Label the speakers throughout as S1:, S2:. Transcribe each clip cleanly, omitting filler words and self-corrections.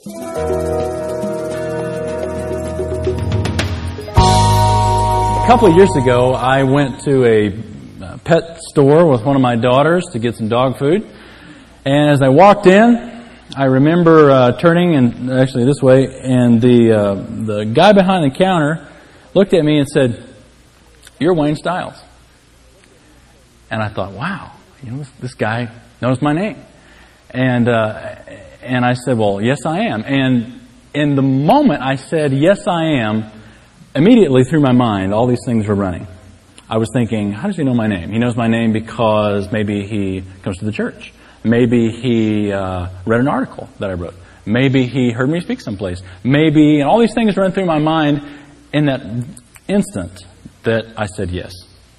S1: A couple of years ago, I went to a pet store with one of my daughters to get some dog food. And as I walked in, I remember turning and actually this way, and the guy behind the counter looked at me and said, "You're Wayne Stiles." And I thought, wow, this guy knows my name. And I said, "Well, yes, I am." And in the moment I said, "Yes, I am," immediately through my mind, all these things were running. I was thinking, how does he know my name? He knows my name because maybe he comes to the church. Maybe he read an article that I wrote. Maybe he heard me speak someplace. Maybe, and all these things run through my mind in that instant that I said yes.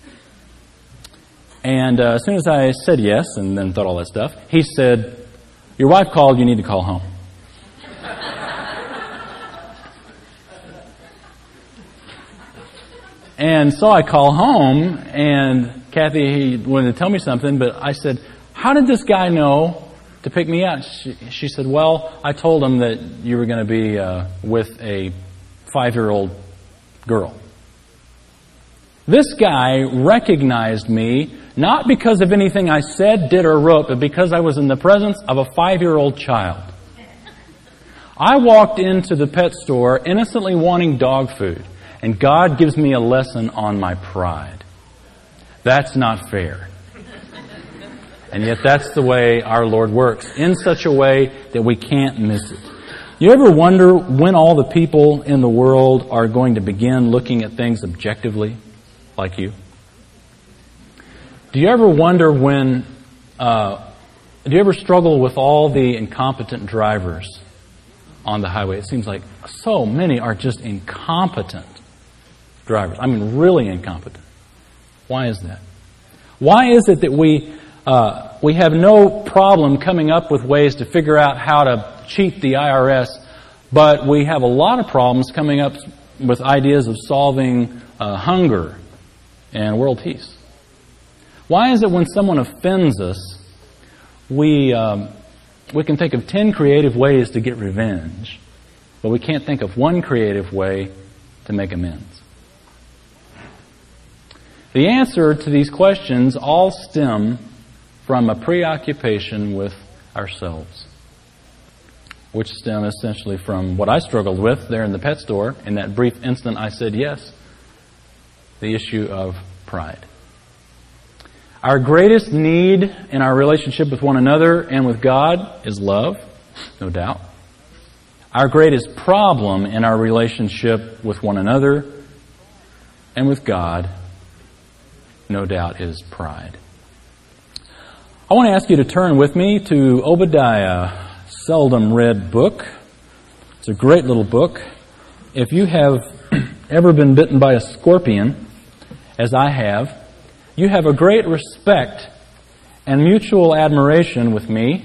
S1: And as soon as I said yes and then thought all that stuff, he said, "Your wife called, you need to call home." And so I call home, and Kathy wanted to tell me something, but I said, "How did this guy know to pick me up?" She said, "Well, I told him that you were going to be with a 5-year-old girl." This guy recognized me not because of anything I said, did, or wrote, but because I was in the presence of a 5-year-old child. I walked into the pet store innocently wanting dog food, and God gives me a lesson on my pride. That's not fair. And yet that's the way our Lord works, in such a way that we can't miss it. You ever wonder when all the people in the world are going to begin looking at things objectively, like you? Do you ever wonder do you ever struggle with all the incompetent drivers on the highway? It seems like so many are just incompetent drivers. I mean, really incompetent. Why is that? Why is it that we have no problem coming up with ways to figure out how to cheat the IRS, but we have a lot of problems coming up with ideas of solving hunger and world peace? Why is it when someone offends us, we can think of 10 creative ways to get revenge, but we can't think of one creative way to make amends? The answer to these questions all stem from a preoccupation with ourselves, which stem essentially from what I struggled with there in the pet store in that brief instant I said yes, the issue of pride. Our greatest need in our relationship with one another and with God is love, no doubt. Our greatest problem in our relationship with one another and with God, no doubt, is pride. I want to ask you to turn with me to Obadiah, seldom read book. It's a great little book. If you have ever been bitten by a scorpion, as I have, you have a great respect and mutual admiration with me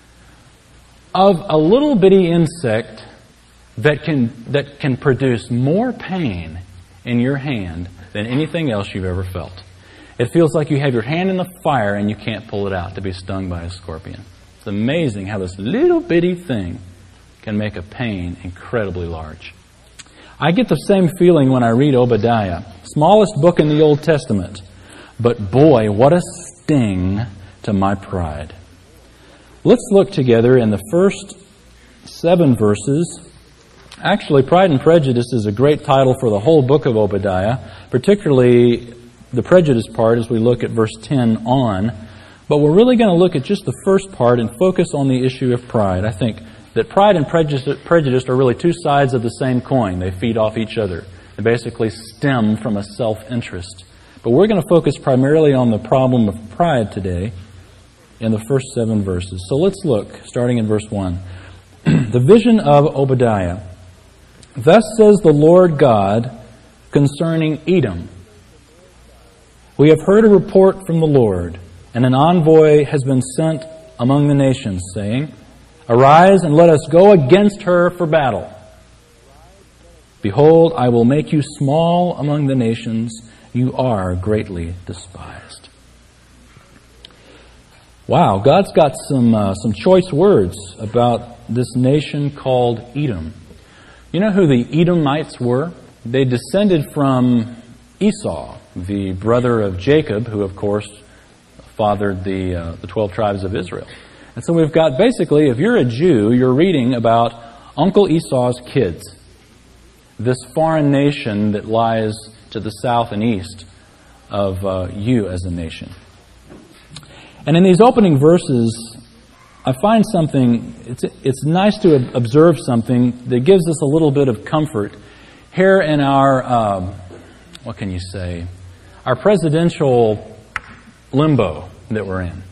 S1: of a little bitty insect that can produce more pain in your hand than anything else you've ever felt. It feels like you have your hand in the fire and you can't pull it out to be stung by a scorpion. It's amazing how this little bitty thing can make a pain incredibly large. I get the same feeling when I read Obadiah, smallest book in the Old Testament. But boy, what a sting to my pride. Let's look together in the first 7 verses. Actually, Pride and Prejudice is a great title for the whole book of Obadiah, particularly the prejudice part as we look at verse 10 on. But we're really going to look at just the first part and focus on the issue of pride. I think that pride and prejudice are really two sides of the same coin. They feed off each other. They basically stem from a self-interest. But we're going to focus primarily on the problem of pride today in the first 7 verses. So let's look, starting in verse 1. The vision of Obadiah. Thus says the Lord God concerning Edom. We have heard a report from the Lord, and an envoy has been sent among the nations, saying, Arise and let us go against her for battle. Behold, I will make you small among the nations. You are greatly despised. Wow, God's got some choice words about this nation called Edom. You know who the Edomites were? They descended from Esau, the brother of Jacob, who of course fathered the 12 tribes of Israel. And so we've got basically, if you're a Jew, you're reading about Uncle Esau's kids, this foreign nation that lies to the south and east of you as a nation. And in these opening verses, I find something, it's nice to observe something that gives us a little bit of comfort here in our, what can you say, our presidential limbo that we're in.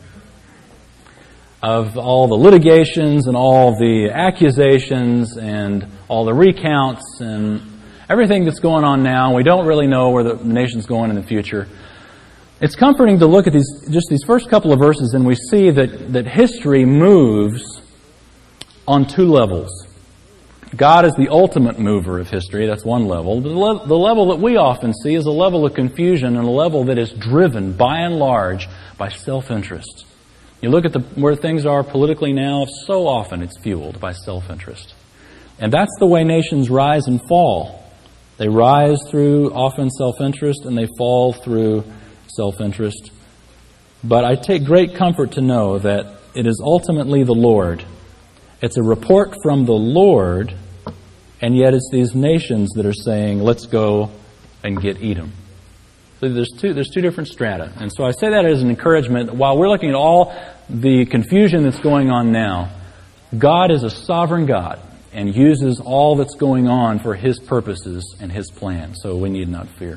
S1: Of all the litigations and all the accusations and all the recounts and everything that's going on now. We don't really know where the nation's going in the future. It's comforting to look at these first couple of verses, and we see that history moves on two levels. God is the ultimate mover of history. That's one level. The level that we often see is a level of confusion and a level that is driven, by and large, by self-interest. You look at where things are politically now, so often it's fueled by self-interest. And that's the way nations rise and fall. They rise through often self-interest, and they fall through self-interest. But I take great comfort to know that it is ultimately the Lord. It's a report from the Lord, and yet it's these nations that are saying, let's go and get Edom. So there's two different strata. And so I say that as an encouragement. While we're looking at all the confusion that's going on now, God is a sovereign God and uses all that's going on for His purposes and His plan. So we need not fear.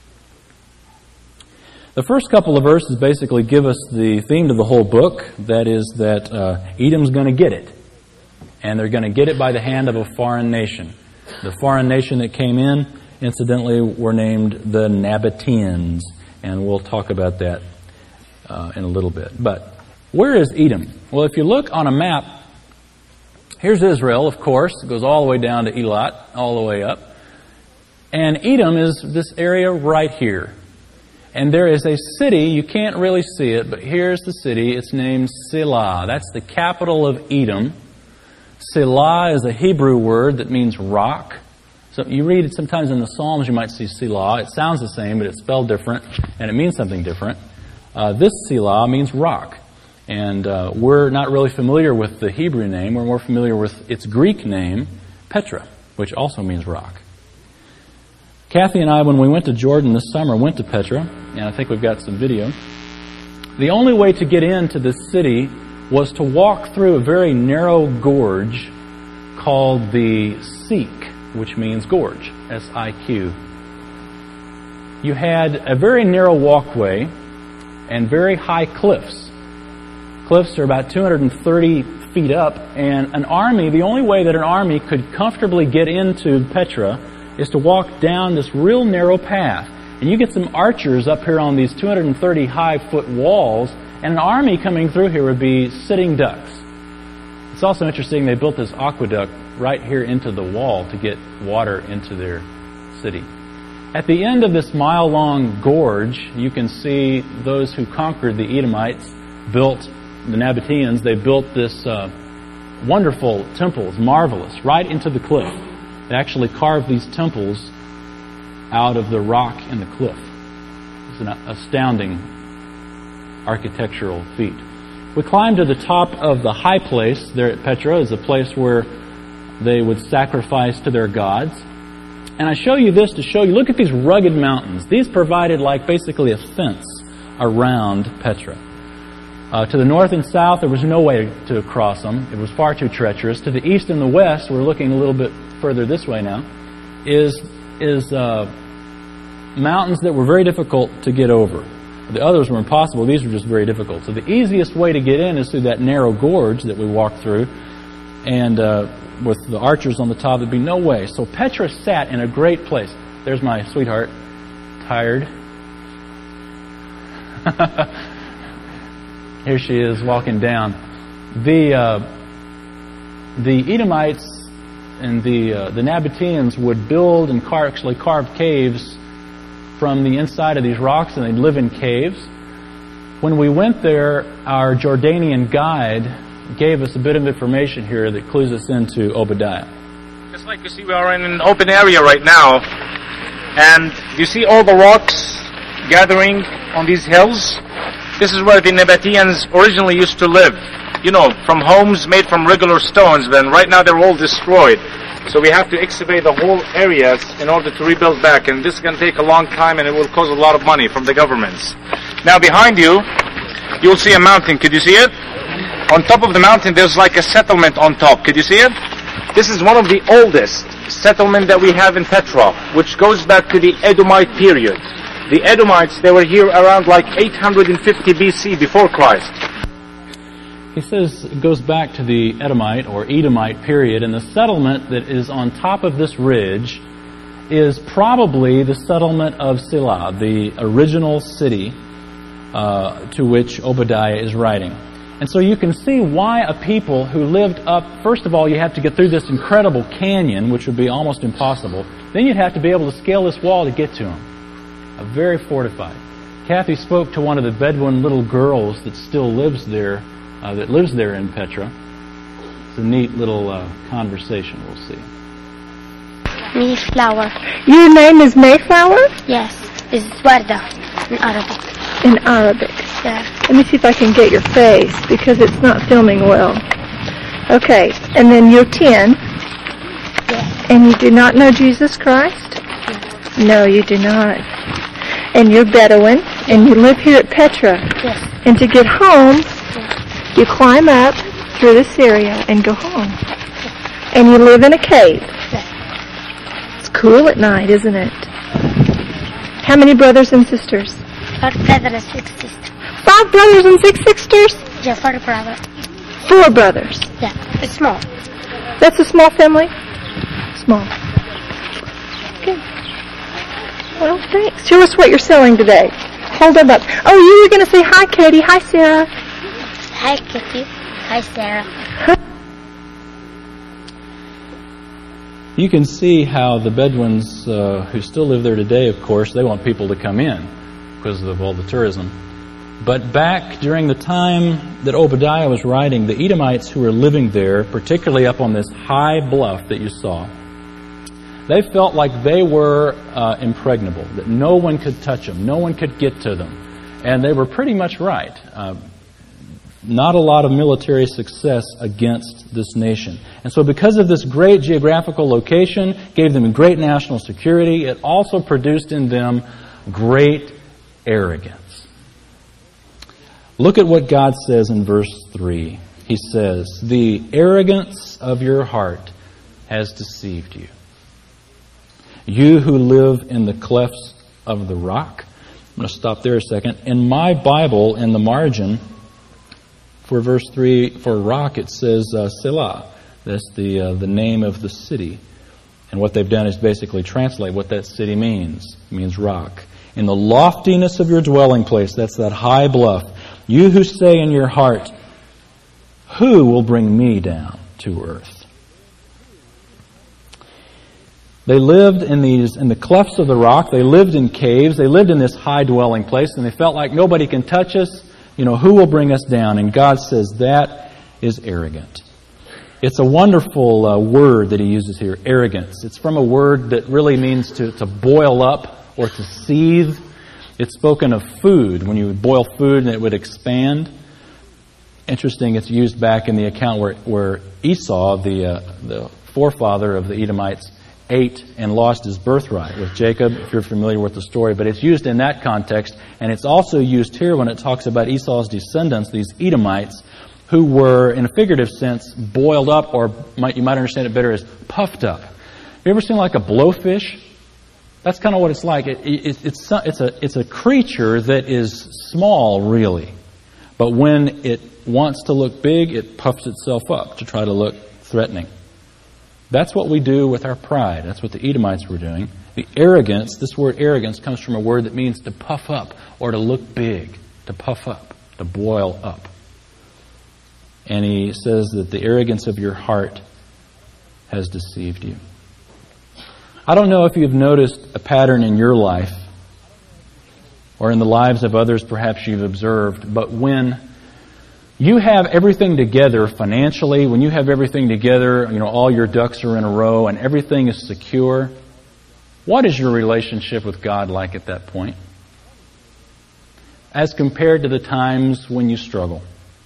S1: The first couple of verses basically give us the theme to the whole book. That is that Edom's going to get it. And they're going to get it by the hand of a foreign nation. The foreign nation that came in, incidentally, were named the Nabateans. And we'll talk about that in a little bit. But where is Edom? Well, if you look on a map, here's Israel, of course. It goes all the way down to Elat, all the way up. And Edom is this area right here. And there is a city, you can't really see it, but here's the city. It's named Selah. That's the capital of Edom. Selah is a Hebrew word that means rock. So you read it sometimes in the Psalms, you might see Selah. It sounds the same, but it's spelled different, and it means something different. This Selah means rock. And we're not really familiar with the Hebrew name. We're more familiar with its Greek name, Petra, which also means rock. Kathy and I, when we went to Jordan this summer, went to Petra, and I think we've got some video. The only way to get into this city was to walk through a very narrow gorge called the Siq, which means gorge, S-I-Q. You had a very narrow walkway and very high cliffs. Cliffs are about 230 feet up, and an army, the only way that an army could comfortably get into Petra is to walk down this real narrow path. And you get some archers up here on these 230 high foot walls, and an army coming through here would be sitting ducks. It's also interesting they built this aqueduct right here into the wall to get water into their city. At the end of this mile-long gorge, you can see those who conquered the Edomites built, the Nabateans, they built this wonderful temples, marvelous, right into the cliff. They actually carved these temples out of the rock in the cliff. It's an astounding architectural feat. We climbed to the top of the high place there at Petra. It's a place where they would sacrifice to their gods. And I show you this to show you, look at these rugged mountains. These provided like basically a fence around Petra. To the north and south, there was no way to cross them. It was far too treacherous. To the east and the west, we're looking a little bit further this way now, is mountains that were very difficult to get over. The others were impossible. These were just very difficult. So the easiest way to get in is through that narrow gorge that we walked through. And with the archers on the top, there'd be no way. So Petra sat in a great place. There's my sweetheart, tired. Here she is walking down. The Edomites and the Nabateans would build and actually carve caves from the inside of these rocks, and they'd live in caves. When we went there, our Jordanian guide gave us a bit of information here that clues us into Obadiah.
S2: Just like you see, we are in an open area right now, and you see all the rocks gathering on these hills. This is where the Nabateans originally used to live. You know, from homes made from regular stones, but right now they're all destroyed. So we have to excavate the whole areas in order to rebuild back, and this is going to take a long time, and it will cost a lot of money from the governments. Now behind you, you'll see a mountain. Could you see it? On top of the mountain, there's like a settlement on top. Could you see it? This is one of the oldest settlements that we have in Petra, which goes back to the Edomite period. The Edomites, they were here around like 850 BC, before Christ.
S1: He says it goes back to the Edomite or Edomite period, and the settlement that is on top of this ridge is probably the settlement of Selah, the original city to which Obadiah is writing. And so you can see why a people who lived up, first of all, you have to get through this incredible canyon, which would be almost impossible. Then you'd have to be able to scale this wall to get to them. Very fortified. Kathy spoke to one of the Bedouin little girls that still lives there, in Petra. It's a neat little conversation we'll see.
S3: Mayflower.
S4: Your name is Mayflower?
S3: Yes, it's Warda in Arabic.
S4: In Arabic.
S3: Yeah.
S4: Let me see if I can get your face, because it's not filming well. Okay, and then you're 10.
S3: Yes.
S4: And you do not know Jesus Christ?
S3: Yes.
S4: No, you do not. And you're Bedouin, and you live here at Petra.
S3: Yes.
S4: And to get home,
S3: Yes.
S4: you climb up through this area and go home. And you live in a cave.
S3: Yes.
S4: It's cool at night, isn't it? How many brothers and sisters?
S3: 4 brothers, 6 sisters.
S4: 5 brothers and 6 sisters?
S3: Yeah, 4 brothers.
S4: 4 brothers.
S3: Yeah, it's small.
S4: That's a small family? Small. Good. Well, thanks. Show us what you're selling today. Hold them up. Oh, you were going to say hi, Katie. Hi, Sarah.
S3: Hi, Kitty. Hi, Sarah.
S1: You can see how the Bedouins who still live there today, of course, they want people to come in because of all the tourism. But back during the time that Obadiah was writing, the Edomites who were living there, particularly up on this high bluff that you saw, they felt like they were impregnable, that no one could touch them, no one could get to them. And they were pretty much right. Not a lot of military success against this nation. And so because of this great geographical location, gave them great national security, it also produced in them great arrogance. Look at what God says in verse 3. He says, "The arrogance of your heart has deceived you. You who live in the clefts of the rock." I'm going to stop there a second. In my Bible, in the margin, for verse 3, for rock, it says Selah. That's the name of the city. And what they've done is basically translate what that city means. It means rock. In the loftiness of your dwelling place, that's that high bluff, you who say in your heart, who will bring me down to earth? They lived in the clefts of the rock. They lived in caves. They lived in this high dwelling place, and they felt like nobody can touch us. Who will bring us down? And God says that is arrogant. It's a wonderful word that he uses here, arrogance. It's from a word that really means to boil up or to seethe. It's spoken of food. When you would boil food and it would expand. Interesting, it's used back in the account where Esau, the forefather of the Edomites, ate and lost his birthright with Jacob, if you're familiar with the story. But it's used in that context, and it's also used here when it talks about Esau's descendants, these Edomites, who were, in a figurative sense, boiled up, or you might understand it better as puffed up. Have you ever seen like a blowfish? That's kind of what it's like. It's a creature that is small, really. But when it wants to look big, it puffs itself up to try to look threatening. That's what we do with our pride. That's what the Edomites were doing. The arrogance, this word arrogance, comes from a word that means to puff up or to look big, to puff up, to boil up. And he says that the arrogance of your heart has deceived you. I don't know if you've noticed a pattern in your life or in the lives of others perhaps you've observed, but when you have everything together financially, when you have everything together, all your ducks are in a row and everything is secure, what is your relationship with God like at that point? As compared to the times when you struggle.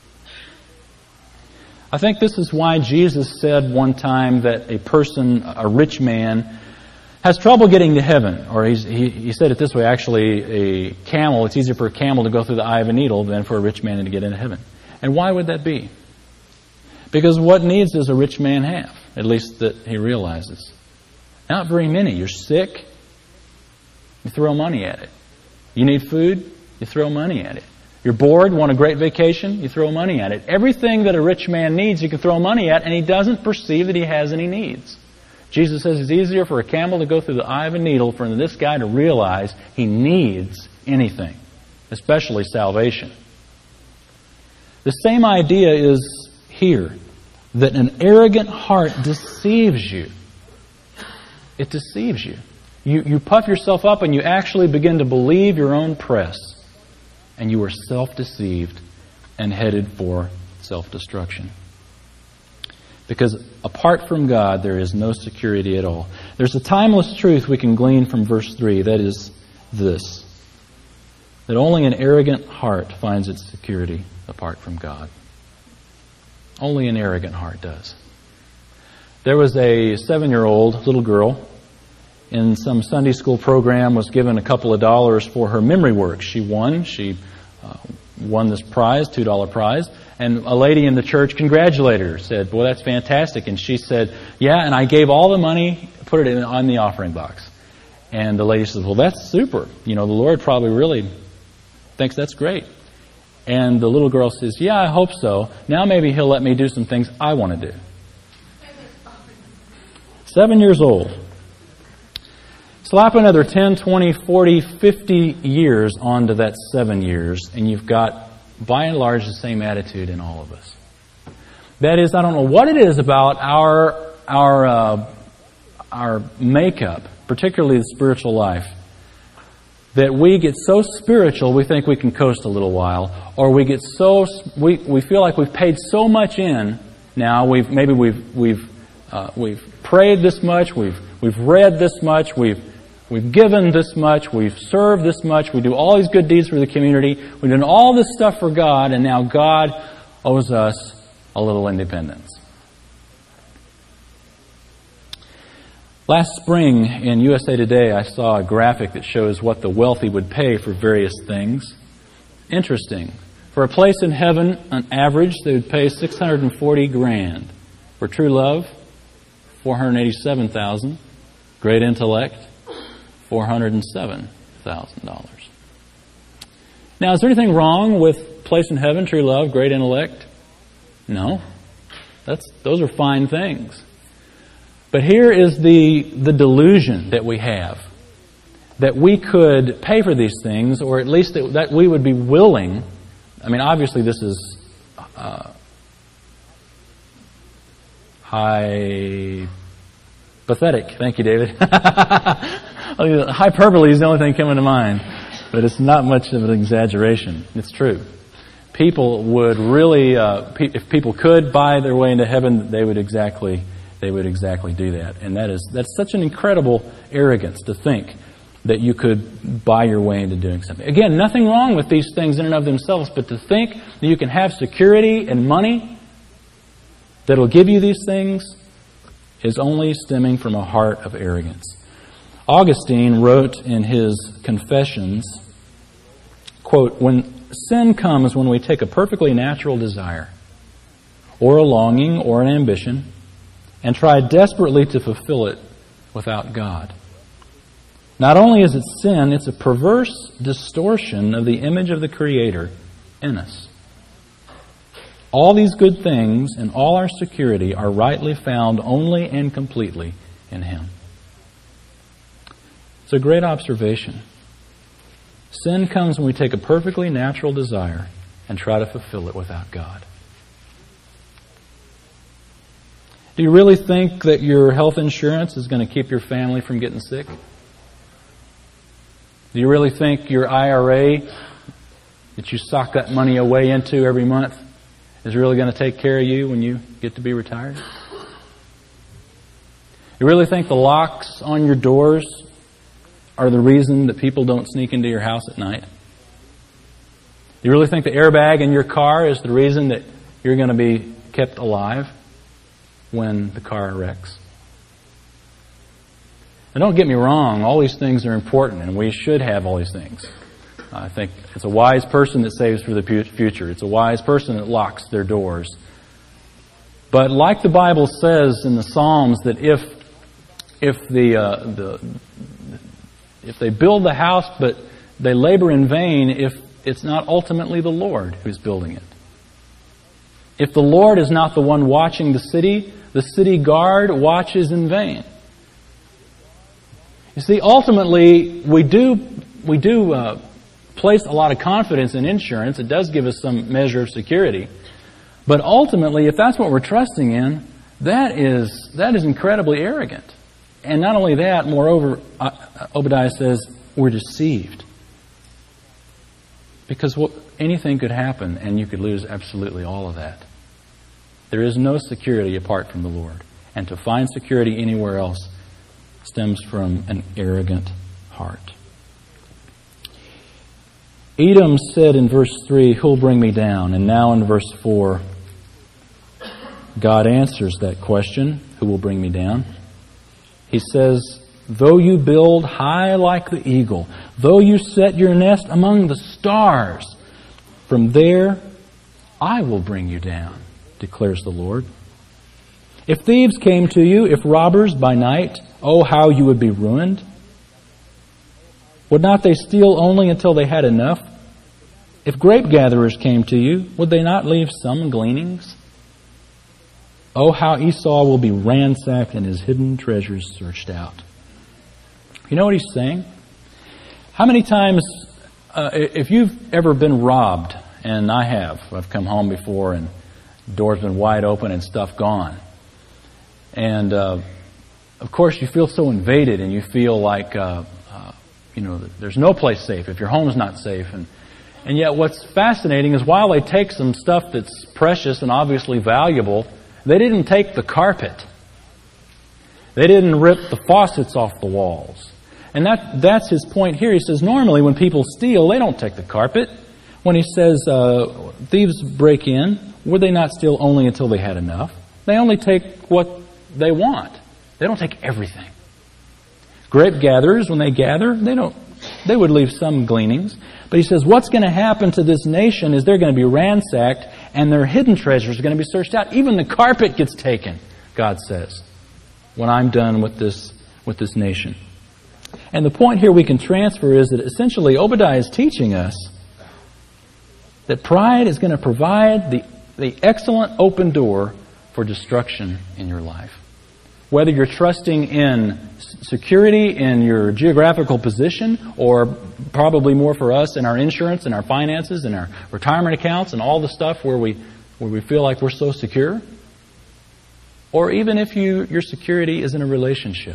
S1: I think this is why Jesus said one time that a rich man, has trouble getting to heaven. Or he said it this way, actually, it's easier for a camel to go through the eye of a needle than for a rich man to get into heaven. And why would that be? Because what needs does a rich man have? At least that he realizes. Not very many. You're sick, you throw money at it. You need food, you throw money at it. You're bored, want a great vacation, you throw money at it. Everything that a rich man needs, you can throw money at, and he doesn't perceive that he has any needs. Jesus says it's easier for a camel to go through the eye of a needle for this guy to realize he needs anything, especially salvation. The same idea is here, that an arrogant heart deceives you. It deceives you. You puff yourself up and you actually begin to believe your own press. And you are self-deceived and headed for self-destruction. Because apart from God, there is no security at all. There's a timeless truth we can glean from verse 3. That is this. That only an arrogant heart finds its security apart from God. Only an arrogant heart does. There was a 7-year-old little girl in some Sunday school program, was given a couple of dollars for her memory work. She won. She won this prize, $2 prize. And a lady in the church congratulated her, said, "Boy, that's fantastic." And she said, "Yeah, and I gave all the money, put it on the offering box." And the lady says, "Well, that's super. The Lord probably really thinks that's great." And the little girl says, "Yeah, I hope so. Now maybe He'll let me do some things I want to do." 7 years old. Slap another 10, 20, 40, 50 years onto that 7 years, and you've got, by and large, the same attitude in all of us. That is, I don't know what it is about our makeup, particularly the spiritual life, that we get so spiritual we think we can coast a little while, or we get we feel like we've paid so much in now. We've prayed this much, we've read this much, we've given this much, we've served this much, we do all these good deeds for the community, we've done all this stuff for God, and now God owes us a little independence. Last spring in USA Today, I saw a graphic that shows what the wealthy would pay for various things. Interesting. For a place in heaven, on average, they would pay $640,000. For true love, $487,000. Great intellect, $407,000. Now, is there anything wrong with place in heaven, true love, great intellect? No. Those are fine things. But here is the delusion that we have, that we could pay for these things, or at least that we would be willing. I mean, obviously this is pathetic. Thank you, David. Hyperbole is the only thing coming to mind, but it's not much of an exaggeration. It's true. People would really, if people could buy their way into heaven, they would exactly do that. And that's such an incredible arrogance to think that you could buy your way into doing something. Again, nothing wrong with these things in and of themselves, but to think that you can have security and money that'll give you these things is only stemming from a heart of arrogance. Augustine wrote in his Confessions, quote, "When sin comes when we take a perfectly natural desire, or a longing, or an ambition, and try desperately to fulfill it without God. Not only is it sin, it's a perverse distortion of the image of the Creator in us. All these good things and all our security are rightly found only and completely in Him." It's a great observation. Sin comes when we take a perfectly natural desire and try to fulfill it without God. Do you really think that your health insurance is going to keep your family from getting sick? Do you really think your IRA that you sock that money away into every month is really going to take care of you when you get to be retired? You really think the locks on your doors are the reason that people don't sneak into your house at night? You really think the airbag in your car is the reason that you're going to be kept alive when the car wrecks? And don't get me wrong, all these things are important, and we should have all these things. I think it's a wise person that saves for the future. It's a wise person that locks their doors. But like the Bible says in the Psalms, that if they build the house but they labor in vain, if it's not ultimately the Lord who's building it. If the Lord is not the one watching the city guard watches in vain. You see, ultimately, we do place a lot of confidence in insurance. It does give us some measure of security. But ultimately, if that's what we're trusting in, that is incredibly arrogant. And not only that, moreover, Obadiah says, we're deceived. Because anything could happen and you could lose absolutely all of that. There is no security apart from the Lord. And to find security anywhere else stems from an arrogant heart. Edom said in verse 3, who'll bring me down? And now in verse 4, God answers that question, who will bring me down? He says, though you build high like the eagle, though you set your nest among the stars, from there I will bring you down, declares the Lord. If thieves came to you, if robbers by night, oh, how you would be ruined. Would not they steal only until they had enough? If grape gatherers came to you, would they not leave some gleanings? Oh, how Esau will be ransacked and his hidden treasures searched out. You know what he's saying? How many times, if you've ever been robbed, and I have, I've come home before and doors been wide open and stuff gone. And, of course, you feel so invaded and you feel like, there's no place safe if your home's not safe. And yet what's fascinating is while they take some stuff that's precious and obviously valuable, they didn't take the carpet. They didn't rip the faucets off the walls. And that's his point here. He says normally when people steal, they don't take the carpet. When he says thieves break in, would they not steal only until they had enough? They only take what they want. They don't take everything. Grape gatherers, when they gather, they would leave some gleanings. But he says what's going to happen to this nation is they're going to be ransacked and their hidden treasures are going to be searched out. Even the carpet gets taken, God says, when I'm done with this nation. And the point here we can transfer is that essentially Obadiah is teaching us that pride is going to provide the excellent open door for destruction in your life. Whether you're trusting in security in your geographical position, or probably more for us in our insurance and our finances and our retirement accounts and all the stuff where we feel like we're so secure, or even if your security is in a relationship,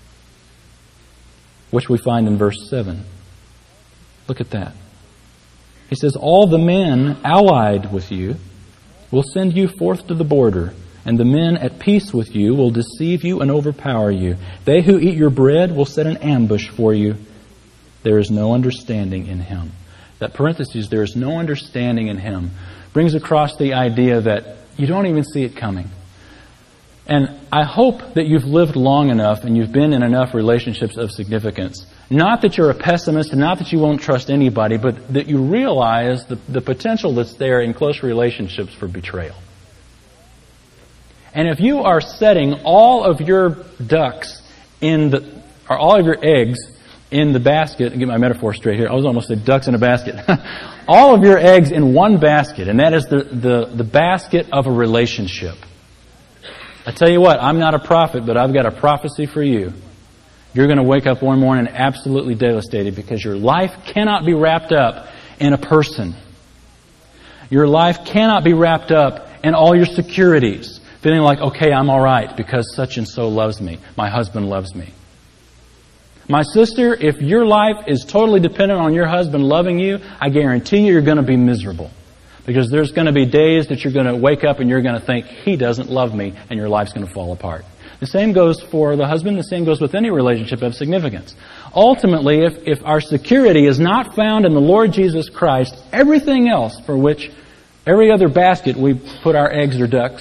S1: which we find in verse 7. Look at that. He says, all the men allied with you will send you forth to the border, and the men at peace with you will deceive you and overpower you. They who eat your bread will set an ambush for you. There is no understanding in him. That parenthesis, there is no understanding in him, brings across the idea that you don't even see it coming. And I hope that you've lived long enough and you've been in enough relationships of significance. Not that you're a pessimist and not that you won't trust anybody, but that you realize the potential that's there in close relationships for betrayal. And if you are setting all of your ducks or all of your eggs in the basket, and get my metaphor straight here, I was almost saying ducks in a basket. All of your eggs in one basket, and that is the basket of a relationship. I tell you what, I'm not a prophet, but I've got a prophecy for you. You're going to wake up one morning absolutely devastated because your life cannot be wrapped up in a person. Your life cannot be wrapped up in all your securities. Feeling like, okay, I'm all right because such and so loves me. My husband loves me. My sister, if your life is totally dependent on your husband loving you, I guarantee you're going to be miserable. Because there's going to be days that you're going to wake up and you're going to think, he doesn't love me, and your life's going to fall apart. The same goes for the husband. The same goes with any relationship of significance. Ultimately, if our security is not found in the Lord Jesus Christ, everything else for which every other basket we put our eggs or ducks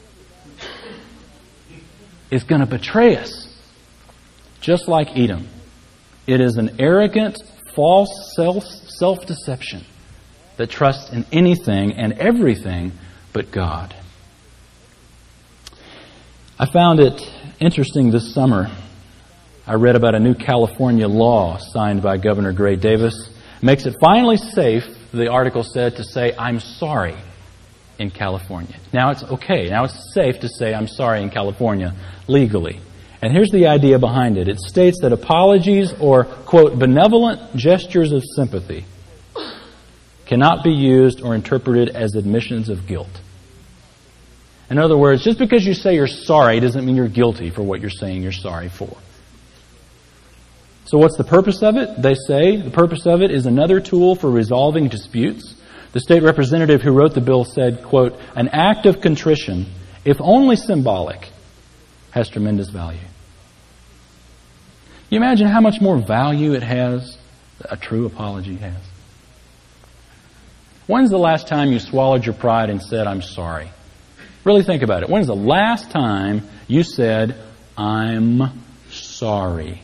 S1: is going to betray us. Just like Edom. It is an arrogant, false self-deception that trusts in anything and everything but God. I found it interesting this summer. I read about a new California law signed by Governor Gray Davis. It makes it finally safe, the article said, to say, I'm sorry in California. Now it's okay. Now it's safe to say I'm sorry in California legally. And here's the idea behind it. It states that apologies or, quote, benevolent gestures of sympathy cannot be used or interpreted as admissions of guilt. In other words, just because you say you're sorry doesn't mean you're guilty for what you're saying you're sorry for. So what's the purpose of it? They say the purpose of it is another tool for resolving disputes. The state representative who wrote the bill said, quote, an act of contrition, if only symbolic, has tremendous value. You imagine how much more value it has, a true apology has. When's the last time you swallowed your pride and said, I'm sorry? Really think about it. When's the last time you said, I'm sorry?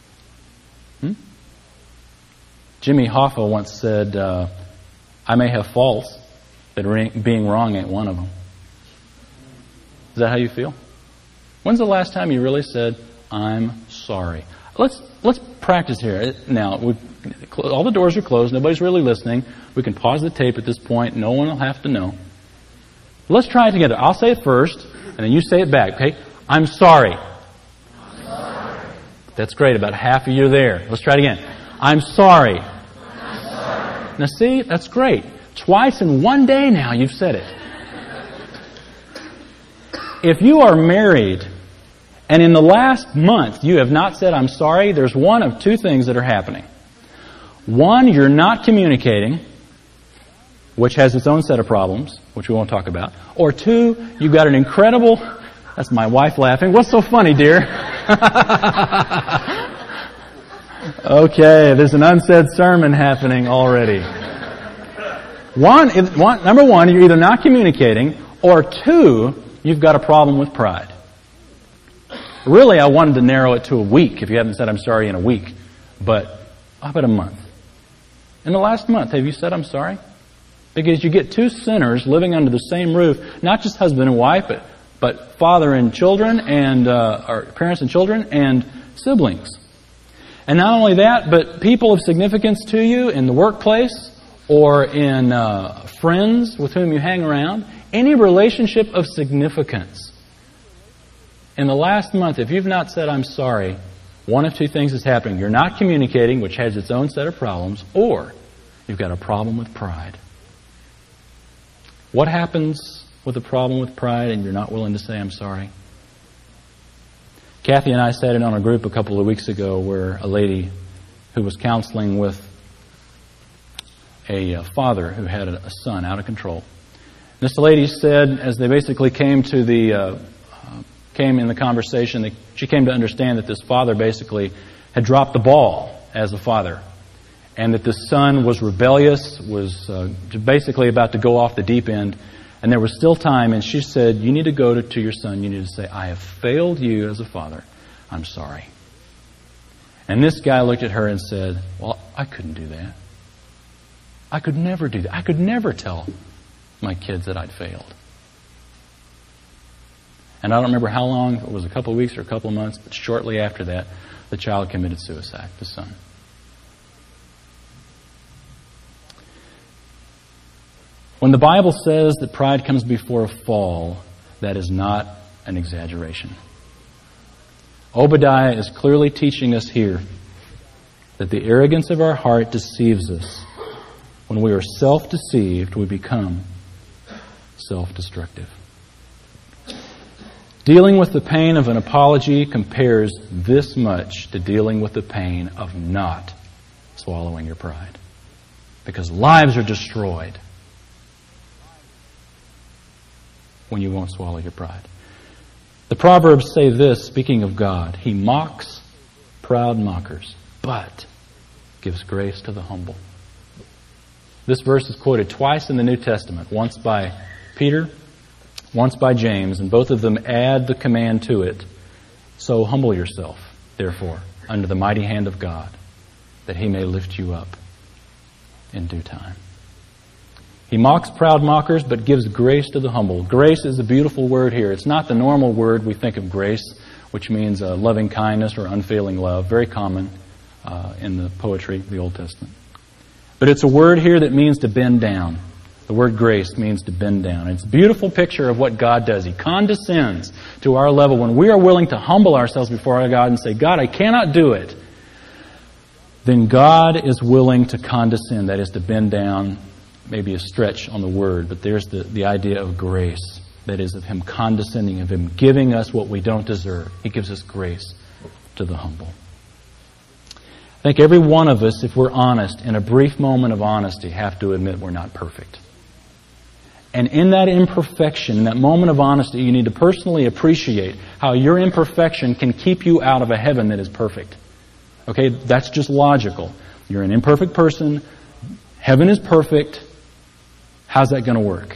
S1: Jimmy Hoffa once said, I may have faults, but being wrong ain't one of them. Is that how you feel? When's the last time you really said, I'm sorry? Let's practice here. Now, all the doors are closed. Nobody's really listening. We can pause the tape at this point. No one will have to know. Let's try it together. I'll say it first, and then you say it back, okay? I'm sorry.
S3: I'm sorry.
S1: That's great. About half of you are there. Let's try it again. I'm sorry.
S3: I'm sorry.
S1: Now see, that's great. Twice in one day now you've said it. If you are married, and in the last month you have not said, I'm sorry, there's one of two things that are happening. One, you're not communicating, which has its own set of problems, which we won't talk about. Or two, you've got an incredible... That's my wife laughing. What's so funny, dear? Okay, there's an unsaid sermon happening already. Number one, you're either not communicating, or two, you've got a problem with pride. Really, I wanted to narrow it to a week, if you haven't said I'm sorry in a week. But how about a month? In the last month, have you said I'm sorry? Because you get two sinners living under the same roof, not just husband and wife, but father and children, and or parents and children, and siblings. And not only that, but people of significance to you in the workplace or in friends with whom you hang around. Any relationship of significance. In the last month, if you've not said I'm sorry, one of two things is happening. You're not communicating, which has its own set of problems, or you've got a problem with pride. What happens with a problem with pride and you're not willing to say I'm sorry? Kathy and I sat in on a group a couple of weeks ago where a lady who was counseling with a father who had a son out of control. This lady said, as they basically came in the conversation, she came to understand that this father basically had dropped the ball as a father, and that the son was rebellious, was basically about to go off the deep end, and there was still time. And she said, you need to go to your son, you need to say, I have failed you as a father. I'm sorry. And this guy looked at her and said, well, I couldn't do that. I could never do that. I could never tell my kids that I'd failed. And I don't remember how long, it was a couple of weeks or a couple of months, but shortly after that, the child committed suicide, the son. When the Bible says that pride comes before a fall, that is not an exaggeration. Obadiah is clearly teaching us here that the arrogance of our heart deceives us. When we are self-deceived, we become self-destructive. Dealing with the pain of an apology compares this much to dealing with the pain of not swallowing your pride. Because lives are destroyed when you won't swallow your pride. The Proverbs say this, speaking of God, He mocks proud mockers, but gives grace to the humble. This verse is quoted twice in the New Testament, once by Peter, once by James, and both of them add the command to it. So humble yourself, therefore, under the mighty hand of God, that He may lift you up in due time. He mocks proud mockers, but gives grace to the humble. Grace is a beautiful word here. It's not the normal word we think of grace, which means loving kindness or unfailing love, very common in the poetry of the Old Testament. But it's a word here that means to bend down. The word grace means to bend down. It's a beautiful picture of what God does. He condescends to our level when we are willing to humble ourselves before our God and say, God, I cannot do it. Then God is willing to condescend, that is to bend down, maybe a stretch on the word, but there's the idea of grace. That is, of Him condescending, of Him giving us what we don't deserve. He gives us grace to the humble. I think every one of us, if we're honest, in a brief moment of honesty, have to admit we're not perfect. And in that imperfection, in that moment of honesty, you need to personally appreciate how your imperfection can keep you out of a heaven that is perfect. Okay, that's just logical. You're an imperfect person. Heaven is perfect. How's that going to work?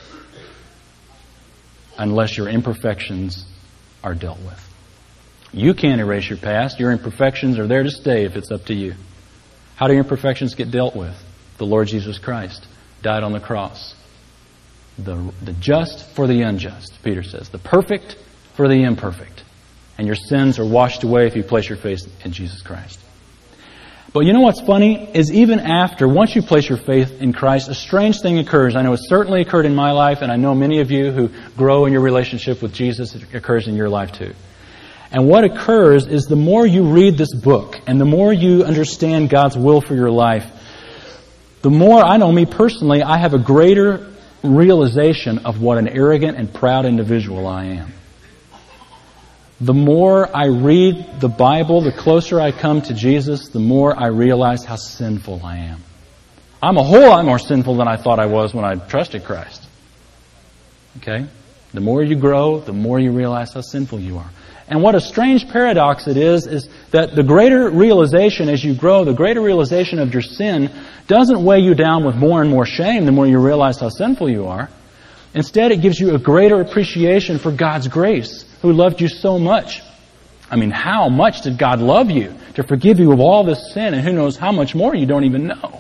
S1: Unless your imperfections are dealt with. You can't erase your past. Your imperfections are there to stay if it's up to you. How do your imperfections get dealt with? The Lord Jesus Christ died on the cross. The just for the unjust, Peter says. The perfect for the imperfect. And your sins are washed away if you place your faith in Jesus Christ. But you know what's funny is even after, once you place your faith in Christ, a strange thing occurs. I know it's certainly occurred in my life, and I know many of you who grow in your relationship with Jesus, it occurs in your life too. And what occurs is the more you read this book and the more you understand God's will for your life, the more, I know me personally, I have a greater realization of what an arrogant and proud individual I am. The more I read the Bible, the closer I come to Jesus, the more I realize how sinful I am. I'm a whole lot more sinful than I thought I was when I trusted Christ. Okay? The more you grow, the more you realize how sinful you are. And what a strange paradox it is that the greater realization as you grow, the greater realization of your sin doesn't weigh you down with more and more shame the more you realize how sinful you are. Instead, it gives you a greater appreciation for God's grace, who loved you so much. I mean, how much did God love you to forgive you of all this sin, and who knows how much more you don't even know.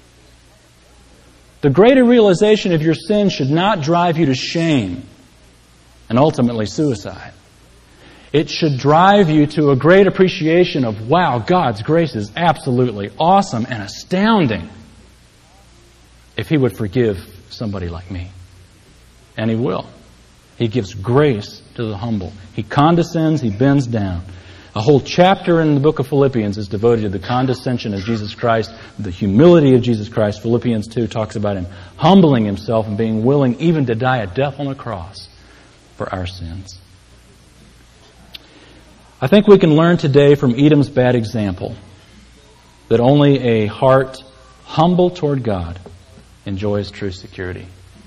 S1: The greater realization of your sin should not drive you to shame and ultimately suicide. It should drive you to a great appreciation of, wow, God's grace is absolutely awesome and astounding if He would forgive somebody like me. And He will. He gives grace to the humble. He condescends, He bends down. A whole chapter in the book of Philippians is devoted to the condescension of Jesus Christ, the humility of Jesus Christ. Philippians 2 talks about Him humbling Himself and being willing even to die a death on a cross for our sins. I think we can learn today from Edom's bad example that only a heart humble toward God enjoys true security.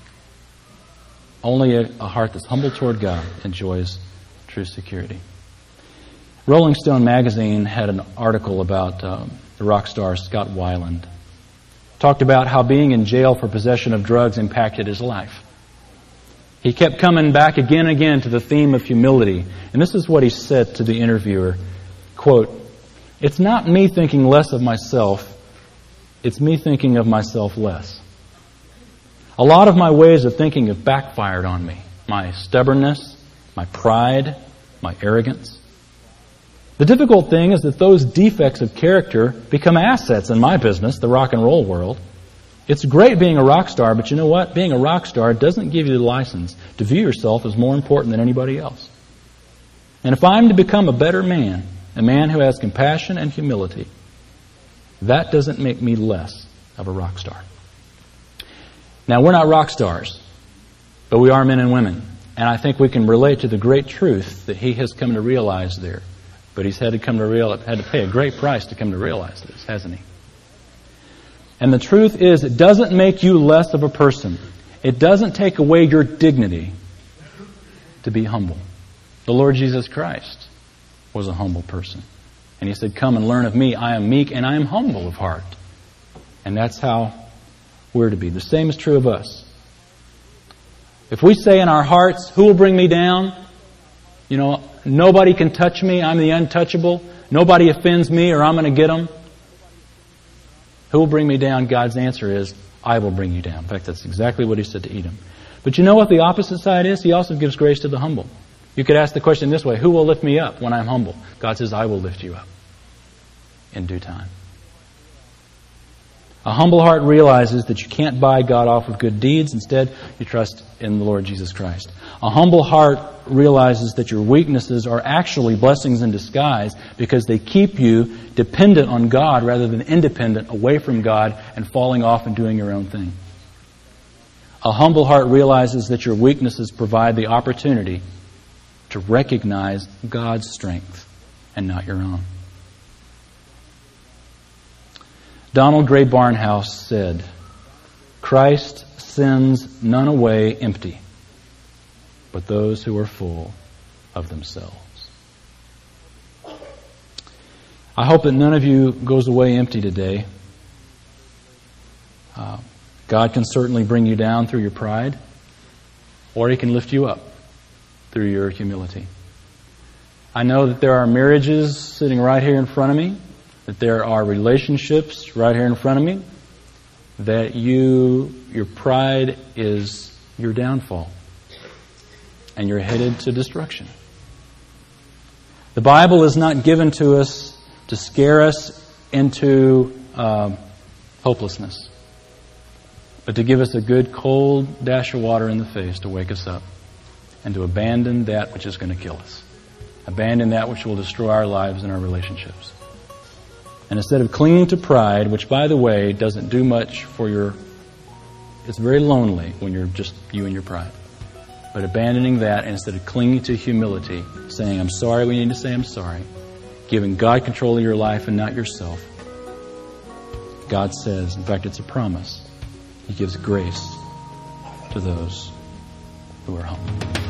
S1: Only a heart that's humble toward God enjoys true security. Rolling Stone magazine had an article about the rock star Scott Weiland. Talked about how being in jail for possession of drugs impacted his life. He kept coming back again and again to the theme of humility. And this is what he said to the interviewer, quote, "It's not me thinking less of myself, it's me thinking of myself less. A lot of my ways of thinking have backfired on me. My stubbornness, my pride, my arrogance. The difficult thing is that those defects of character become assets in my business, the rock and roll world. It's great being a rock star, but you know what? Being a rock star doesn't give you the license to view yourself as more important than anybody else. And if I'm to become a better man, a man who has compassion and humility, that doesn't make me less of a rock star." Now, we're not rock stars, but we are men and women. And I think we can relate to the great truth that he has come to realize there. But he's had to pay a great price to come to realize this, hasn't he? And the truth is, it doesn't make you less of a person. It doesn't take away your dignity. to be humble. The Lord Jesus Christ was a humble person. And He said, come and learn of me. I am meek and I am humble of heart. And that's how we're to be. The same is true of us. If we say in our hearts, who will bring me down? You know, nobody can touch me. I'm the untouchable. Nobody offends me or I'm going to get them. Who will bring me down? God's answer is, I will bring you down. In fact, that's exactly what He said to Edom. But you know what the opposite side is? He also gives grace to the humble. You could ask the question this way, who will lift me up when I'm humble? God says, I will lift you up in due time. A humble heart realizes that you can't buy God off with good deeds. Instead, you trust in the Lord Jesus Christ. A humble heart realizes that your weaknesses are actually blessings in disguise because they keep you dependent on God rather than independent, away from God and falling off and doing your own thing. A humble heart realizes that your weaknesses provide the opportunity to recognize God's strength and not your own. Donald Gray Barnhouse said, Christ sends none away empty, but those who are full of themselves. I hope that none of you goes away empty today. God can certainly bring you down through your pride, or He can lift you up through your humility. I know that there are marriages sitting right here in front of me, that there are relationships right here in front of me, that your pride is your downfall, and you're headed to destruction. The Bible is not given to us to scare us into hopelessness, but to give us a good cold dash of water in the face to wake us up and to abandon that which is going to kill us. Abandon that which will destroy our lives and our relationships. And instead of clinging to pride, which, by the way, doesn't do much for it's very lonely when you're just you and your pride. But abandoning that, and instead of clinging to humility, saying, I'm sorry when you need to say I'm sorry, giving God control of your life and not yourself, God says, in fact, it's a promise, He gives grace to those who are humble.